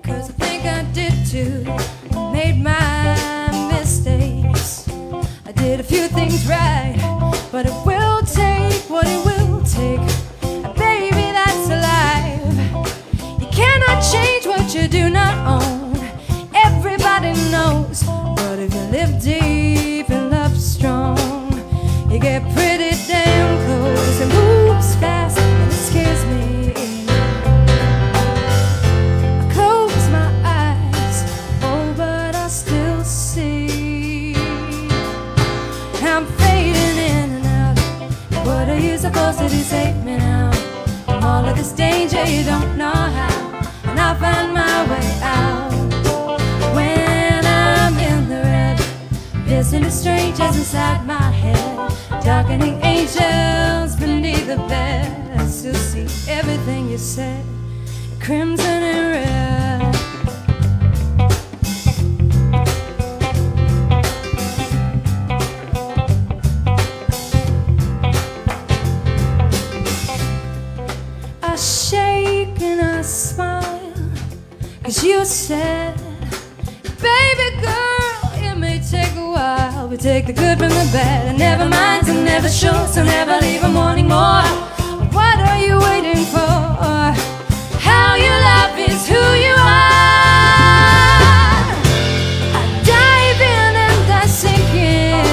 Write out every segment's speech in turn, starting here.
'cause I think I did too. Made my mistakes. I did a few things right, but it will take what it will take. And baby, that's alive. You cannot change what you do not own. Everybody knows, but if you live deep and love strong, you get pretty damn close. It moves fast and it scares me. I close my eyes, oh, but I still see. I'm fading in and out. What are you supposed to do? Save me now. From all of this danger, you don't know how, and I'll find my way out. When I'm in the red, listening to strangers inside my head, darkening angels beneath the bed. I still see everything you said, crimson and red. I shake and I smile, 'cause you said, baby girl, it may take a while. We take the good from the bad, and never mind and never sure, so never leave a morning more. What are you waiting for? How you love is who you are. I dive in and I sink in,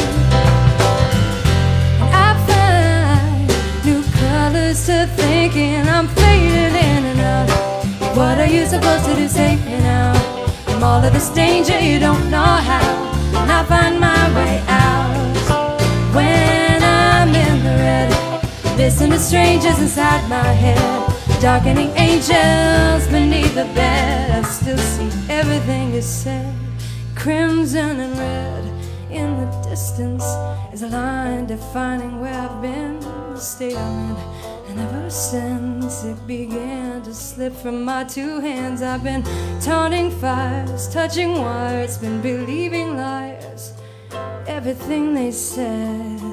and I find new colors to thinking. I'm fading in and out. What are you supposed to do? Save me now. From all of this danger, you don't know how, and I find my way out. When I'm in the red, listen to strangers inside my head, darkening angels beneath the bed. I still see everything you said, crimson and red. In the distance is a line defining where I've been, the state I'm in. And ever since it began to slip from my two hands, I've been taunting fires, touching wires, been believing liars, everything they said.